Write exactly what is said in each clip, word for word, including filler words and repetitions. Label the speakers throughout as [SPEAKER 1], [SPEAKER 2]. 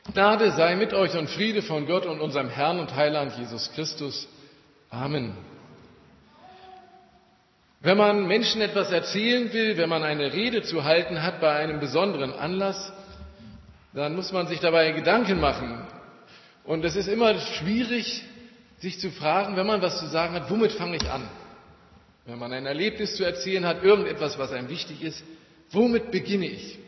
[SPEAKER 1] Gnade sei mit euch und Friede von Gott und unserem Herrn und Heiland Jesus Christus. Amen. Wenn man Menschen etwas erzählen will, wenn man eine Rede zu halten hat bei einem besonderen Anlass, dann muss man sich dabei Gedanken machen. Und es ist immer schwierig, sich zu fragen, wenn man was zu sagen hat, womit fange ich an? Wenn man ein Erlebnis zu erzählen hat, irgendetwas, was einem wichtig ist, womit beginne ich?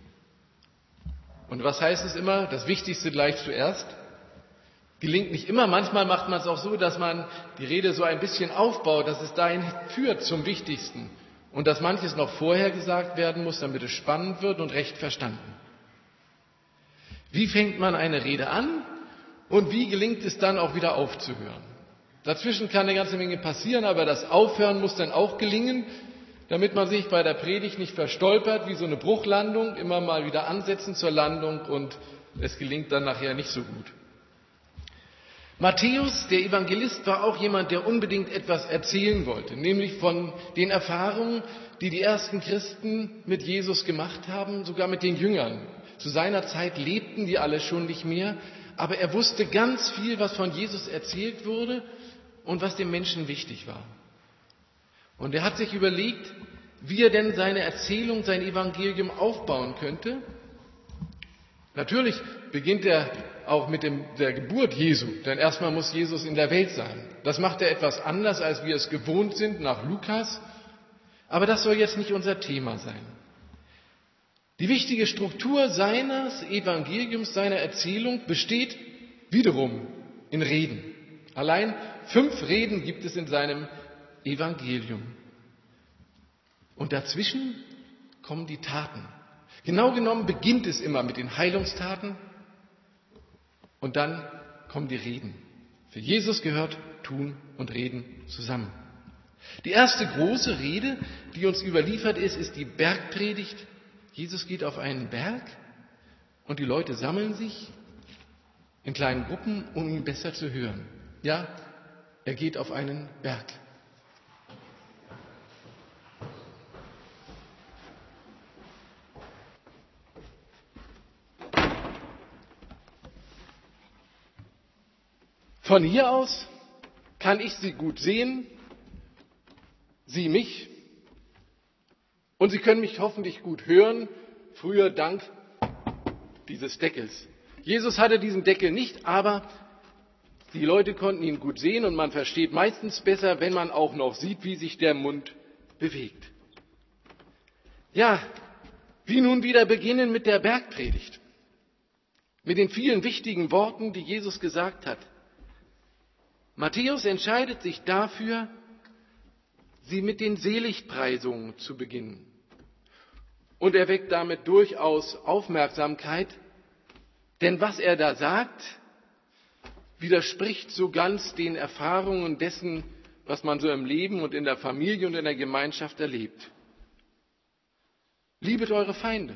[SPEAKER 1] Und was heißt es immer? Das Wichtigste gleich zuerst. Gelingt nicht immer. Manchmal macht man es auch so, dass man die Rede so ein bisschen aufbaut, dass es dahin führt zum Wichtigsten. Und dass manches noch vorher gesagt werden muss, damit es spannend wird und recht verstanden. Wie fängt man eine Rede an und wie gelingt es dann auch wieder aufzuhören? Dazwischen kann eine ganze Menge passieren, aber das Aufhören muss dann auch gelingen, damit man sich bei der Predigt nicht verstolpert wie so eine Bruchlandung, immer mal wieder ansetzen zur Landung und es gelingt dann nachher nicht so gut. Matthäus, der Evangelist, war auch jemand, der unbedingt etwas erzählen wollte, nämlich von den Erfahrungen, die die ersten Christen mit Jesus gemacht haben, sogar mit den Jüngern. Zu seiner Zeit lebten die alle schon nicht mehr, aber er wusste ganz viel, was von Jesus erzählt wurde und was dem Menschen wichtig war. Und er hat sich überlegt, wie er denn seine Erzählung, sein Evangelium aufbauen könnte. Natürlich beginnt er auch mit dem, der Geburt Jesu, denn erstmal muss Jesus in der Welt sein. Das macht er etwas anders, als wir es gewohnt sind nach Lukas. Aber das soll jetzt nicht unser Thema sein. Die wichtige Struktur seines Evangeliums, seiner Erzählung besteht wiederum in Reden. Allein fünf Reden gibt es in seinem Evangelium. Und dazwischen kommen die Taten. Genau genommen beginnt es immer mit den Heilungstaten und dann kommen die Reden. Für Jesus gehört Tun und Reden zusammen. Die erste große Rede, die uns überliefert ist, ist die Bergpredigt. Jesus geht auf einen Berg und die Leute sammeln sich in kleinen Gruppen, um ihn besser zu hören. Ja, er geht auf einen Berg. Von hier aus kann ich Sie gut sehen, Sie mich, und Sie können mich hoffentlich gut hören, früher dank dieses Deckels. Jesus hatte diesen Deckel nicht, aber die Leute konnten ihn gut sehen und man versteht meistens besser, wenn man auch noch sieht, wie sich der Mund bewegt. Ja, wie nun wieder beginnen mit der Bergpredigt, mit den vielen wichtigen Worten, die Jesus gesagt hat. Matthäus entscheidet sich dafür, sie mit den Seligpreisungen zu beginnen. Und er weckt damit durchaus Aufmerksamkeit, denn was er da sagt, widerspricht so ganz den Erfahrungen dessen, was man so im Leben und in der Familie und in der Gemeinschaft erlebt. Liebet eure Feinde,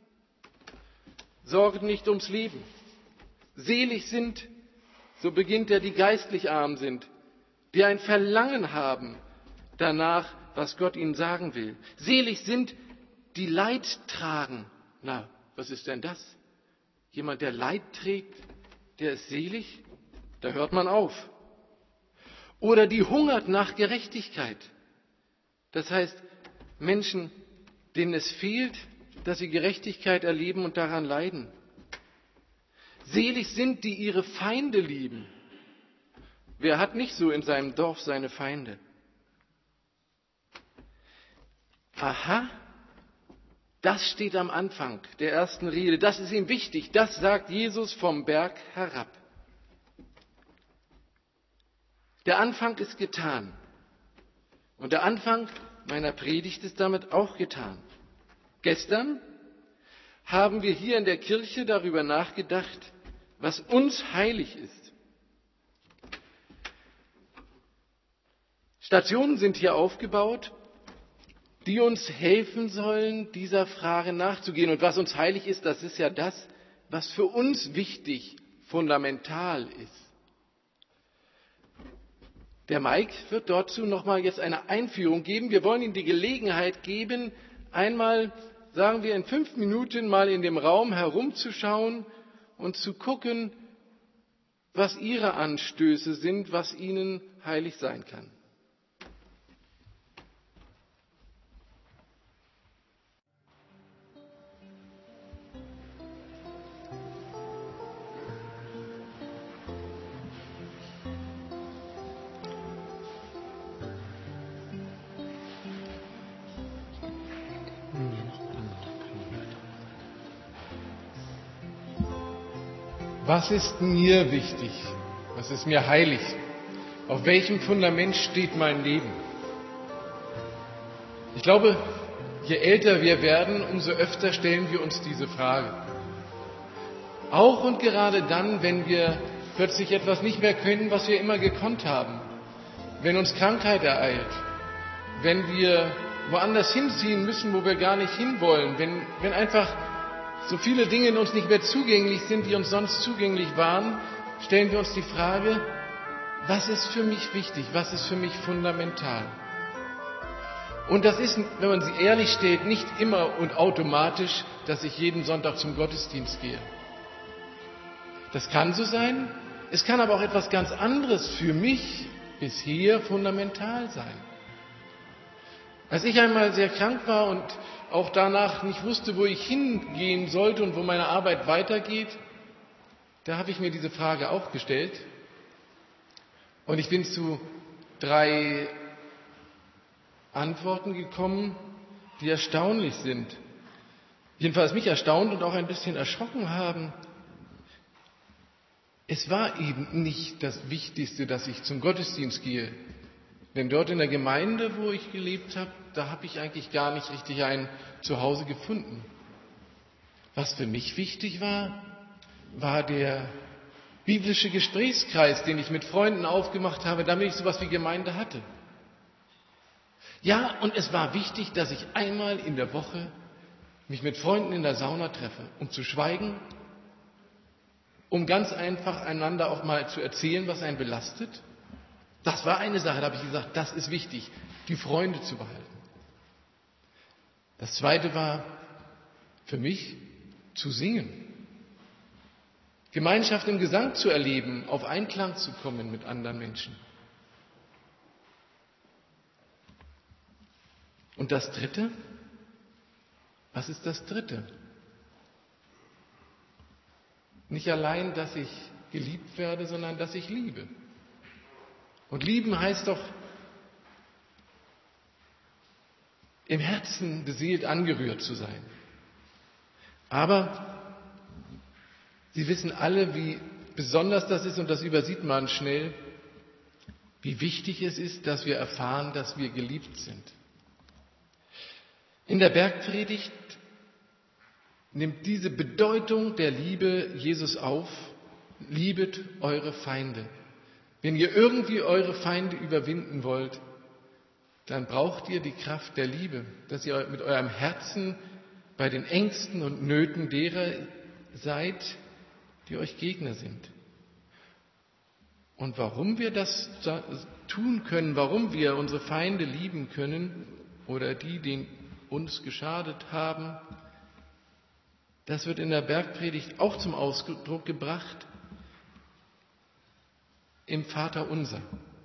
[SPEAKER 1] sorget nicht ums Leben, selig sind, so beginnt er, die geistlich arm sind, die ein Verlangen haben danach, was Gott ihnen sagen will. Selig sind, die Leid tragen. Na, was ist denn das? Jemand, der Leid trägt, der ist selig? Da hört man auf. Oder die hungert nach Gerechtigkeit. Das heißt, Menschen, denen es fehlt, dass sie Gerechtigkeit erleben und daran leiden. Selig sind, die ihre Feinde lieben. Wer hat nicht so in seinem Dorf seine Feinde? Aha, das steht am Anfang der ersten Rede. Das ist ihm wichtig. Das sagt Jesus vom Berg herab. Der Anfang ist getan. Und der Anfang meiner Predigt ist damit auch getan. Gestern haben wir hier in der Kirche darüber nachgedacht, was uns heilig ist. Stationen sind hier aufgebaut, die uns helfen sollen, dieser Frage nachzugehen. Und was uns heilig ist, das ist ja das, was für uns wichtig, fundamental ist. Der Mike wird dazu nochmal jetzt eine Einführung geben. Wir wollen ihm die Gelegenheit geben, einmal, sagen wir, in fünf Minuten mal in dem Raum herumzuschauen und zu gucken, was ihre Anstöße sind, was ihnen heilig sein kann. Was ist mir wichtig? Was ist mir heilig? Auf welchem Fundament steht mein Leben? Ich glaube, je älter wir werden, umso öfter stellen wir uns diese Frage. Auch und gerade dann, wenn wir plötzlich etwas nicht mehr können, was wir immer gekonnt haben. Wenn uns Krankheit ereilt. Wenn wir woanders hinziehen müssen, wo wir gar nicht hinwollen. Wenn, wenn einfach so viele Dinge in uns nicht mehr zugänglich sind, die uns sonst zugänglich waren, stellen wir uns die Frage, was ist für mich wichtig, was ist für mich fundamental? Und das ist, wenn man sie ehrlich stellt, nicht immer und automatisch, dass ich jeden Sonntag zum Gottesdienst gehe. Das kann so sein, es kann aber auch etwas ganz anderes für mich bisher fundamental sein. Als ich einmal sehr krank war und auch danach nicht wusste, wo ich hingehen sollte und wo meine Arbeit weitergeht, da habe ich mir diese Frage auch gestellt. Und ich bin zu drei Antworten gekommen, die erstaunlich sind. Jedenfalls mich erstaunt und auch ein bisschen erschrocken haben. Es war eben nicht das Wichtigste, dass ich zum Gottesdienst gehe. Denn dort in der Gemeinde, wo ich gelebt habe, da habe ich eigentlich gar nicht richtig ein Zuhause gefunden. Was für mich wichtig war, war der biblische Gesprächskreis, den ich mit Freunden aufgemacht habe, damit ich sowas wie Gemeinde hatte. Ja, und es war wichtig, dass ich einmal in der Woche mich mit Freunden in der Sauna treffe, um zu schweigen, um ganz einfach einander auch mal zu erzählen, was einen belastet. Das war eine Sache, da habe ich gesagt, das ist wichtig, die Freunde zu behalten. Das Zweite war für mich zu singen. Gemeinschaft im Gesang zu erleben, auf Einklang zu kommen mit anderen Menschen. Und das Dritte? Was ist das Dritte? Nicht allein, dass ich geliebt werde, sondern dass ich liebe. Und lieben heißt doch, im Herzen beseelt angerührt zu sein. Aber Sie wissen alle, wie besonders das ist, und das übersieht man schnell, wie wichtig es ist, dass wir erfahren, dass wir geliebt sind. In der Bergpredigt nimmt diese Bedeutung der Liebe Jesus auf: Liebet eure Feinde. Wenn ihr irgendwie eure Feinde überwinden wollt, dann braucht ihr die Kraft der Liebe, dass ihr mit eurem Herzen bei den Ängsten und Nöten derer seid, die euch Gegner sind. Und warum wir das tun können, warum wir unsere Feinde lieben können oder die, die uns geschadet haben, das wird in der Bergpredigt auch zum Ausdruck gebracht im Vaterunser.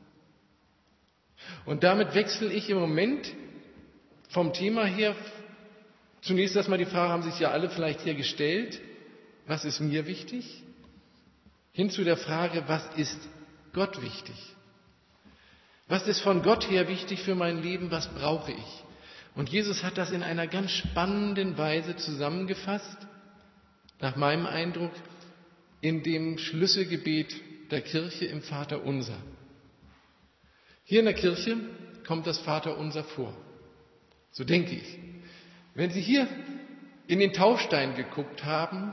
[SPEAKER 1] Und damit wechsle ich im Moment vom Thema her, zunächst erstmal die Frage, haben sich ja alle vielleicht hier gestellt, was ist mir wichtig? Hin zu der Frage, was ist Gott wichtig? Was ist von Gott her wichtig für mein Leben? Was brauche ich? Und Jesus hat das in einer ganz spannenden Weise zusammengefasst, nach meinem Eindruck, in dem Schlüsselgebet der Kirche im Vaterunser. Hier in der Kirche kommt das Vaterunser vor. So denke ich. Wenn Sie hier in den Taufstein geguckt haben,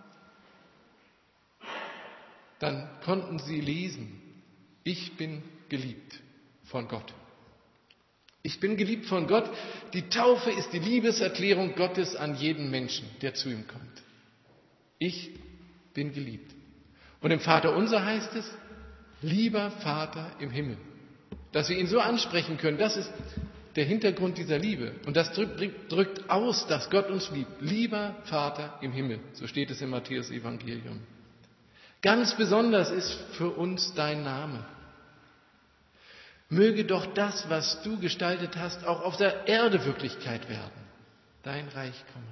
[SPEAKER 1] dann konnten Sie lesen, ich bin geliebt von Gott. Ich bin geliebt von Gott. Die Taufe ist die Liebeserklärung Gottes an jeden Menschen, der zu ihm kommt. Ich bin geliebt. Und im Vaterunser heißt es, lieber Vater im Himmel. Dass wir ihn so ansprechen können, das ist der Hintergrund dieser Liebe. Und das drückt, drückt aus, dass Gott uns liebt. Lieber Vater im Himmel. So steht es im Matthäus-Evangelium. Ganz besonders ist für uns dein Name. Möge doch das, was du gestaltet hast, auch auf der Erde Wirklichkeit werden. Dein Reich komme.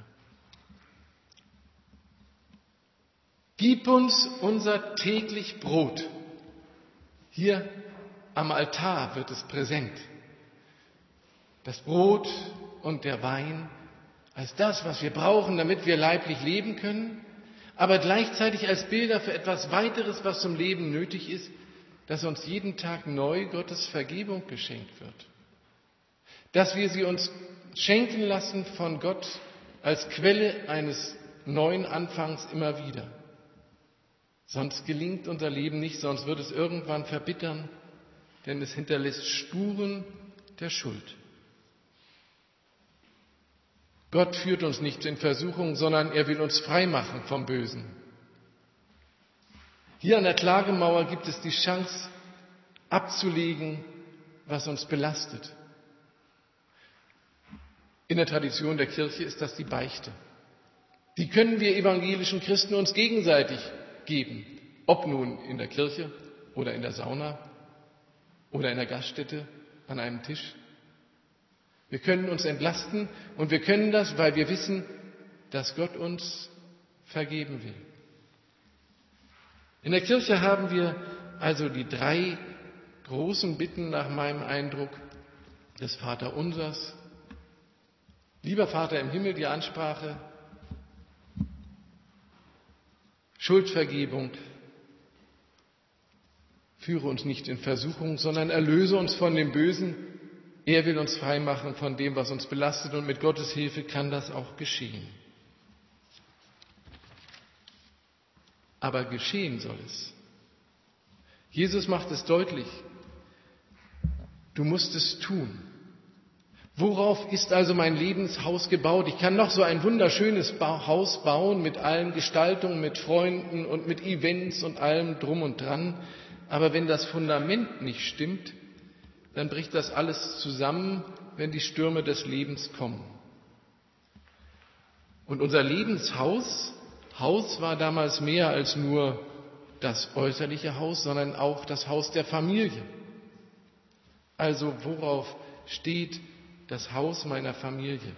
[SPEAKER 1] Gib uns unser täglich Brot. Hier am Altar wird es präsent. Das Brot und der Wein als das, was wir brauchen, damit wir leiblich leben können, aber gleichzeitig als Bilder für etwas weiteres, was zum Leben nötig ist, dass uns jeden Tag neu Gottes Vergebung geschenkt wird. Dass wir sie uns schenken lassen von Gott als Quelle eines neuen Anfangs immer wieder. Sonst gelingt unser Leben nicht, sonst wird es irgendwann verbittern, denn es hinterlässt Spuren der Schuld. Gott führt uns nicht in Versuchung, sondern er will uns frei machen vom Bösen. Hier an der Klagemauer gibt es die Chance, abzulegen, was uns belastet. In der Tradition der Kirche ist das die Beichte. Die können wir evangelischen Christen uns gegenseitig geben, ob nun in der Kirche oder in der Sauna oder in der Gaststätte an einem Tisch. Wir können uns entlasten und wir können das, weil wir wissen, dass Gott uns vergeben will. In der Kirche haben wir also die drei großen Bitten nach meinem Eindruck des Vaterunsers. Lieber Vater im Himmel, die Ansprache, Schuldvergebung, führe uns nicht in Versuchung, sondern erlöse uns von dem Bösen. Er will uns frei machen von dem, was uns belastet, und mit Gottes Hilfe kann das auch geschehen. Aber geschehen soll es. Jesus macht es deutlich. Du musst es tun. Worauf ist also mein Lebenshaus gebaut? Ich kann noch so ein wunderschönes Haus bauen mit allen Gestaltungen, mit Freunden und mit Events und allem drum und dran. Aber wenn das Fundament nicht stimmt, dann bricht das alles zusammen, wenn die Stürme des Lebens kommen. Und unser Lebenshaus, Haus war damals mehr als nur das äußerliche Haus, sondern auch das Haus der Familie. Also worauf steht das Haus meiner Familie?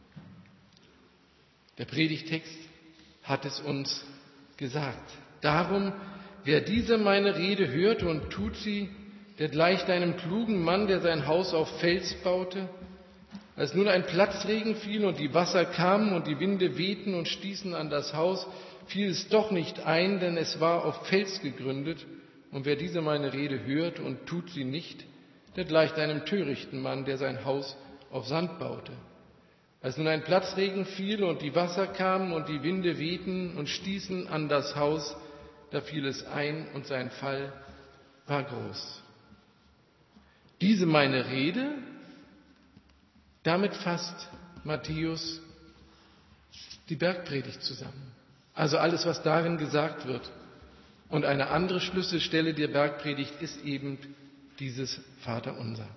[SPEAKER 1] Der Predigtext hat es uns gesagt. Darum, wer diese meine Rede hört und tut sie, der gleicht einem klugen Mann, der sein Haus auf Fels baute. Als nun ein Platzregen fiel und die Wasser kamen und die Winde wehten und stießen an das Haus, fiel es doch nicht ein, denn es war auf Fels gegründet. Und wer diese meine Rede hört und tut sie nicht, der gleicht einem törichten Mann, der sein Haus auf Sand baute. Als nun ein Platzregen fiel und die Wasser kamen und die Winde wehten und stießen an das Haus, da fiel es ein und sein Fall war groß. Diese meine Rede, damit fasst Matthäus die Bergpredigt zusammen. Also alles, was darin gesagt wird. Und eine andere Schlüsselstelle der Bergpredigt ist eben dieses Vaterunser.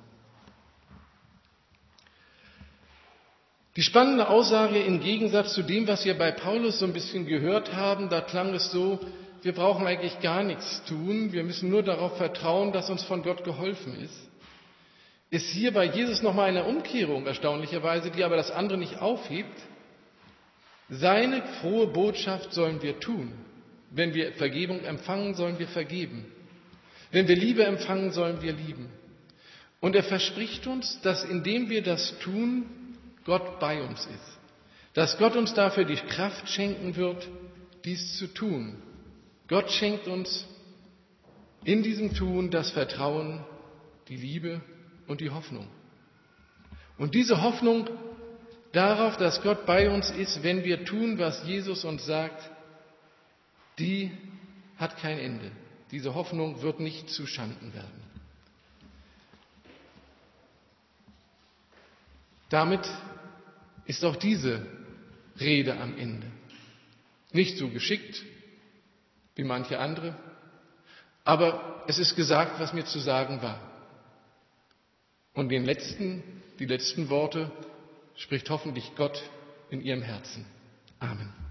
[SPEAKER 1] Die spannende Aussage im Gegensatz zu dem, was wir bei Paulus so ein bisschen gehört haben, da klang es so, wir brauchen eigentlich gar nichts tun, wir müssen nur darauf vertrauen, dass uns von Gott geholfen ist, ist hier bei Jesus nochmal eine Umkehrung erstaunlicherweise, die aber das andere nicht aufhebt. Seine frohe Botschaft sollen wir tun. Wenn wir Vergebung empfangen, sollen wir vergeben. Wenn wir Liebe empfangen, sollen wir lieben. Und er verspricht uns, dass indem wir das tun, Gott bei uns ist. Dass Gott uns dafür die Kraft schenken wird, dies zu tun. Gott schenkt uns in diesem Tun das Vertrauen, die Liebe und die Hoffnung. Und diese Hoffnung darauf, dass Gott bei uns ist, wenn wir tun, was Jesus uns sagt, die hat kein Ende. Diese Hoffnung wird nicht zuschanden werden. Damit ist auch diese Rede am Ende. Nicht so geschickt wie manche andere, aber es ist gesagt, was mir zu sagen war. Und den letzten, die letzten Worte spricht hoffentlich Gott in ihrem Herzen. Amen.